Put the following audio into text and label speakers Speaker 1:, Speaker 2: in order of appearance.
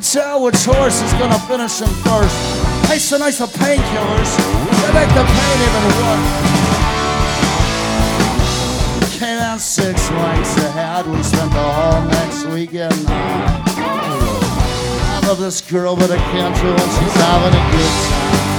Speaker 1: tell which horse is gonna finish him first. Taste the nice of painkillers, they make the pain even worse. Came out 6 weeks ahead, we spent the whole next weekend high. I love this girl, but I can't do it, she's having a good time.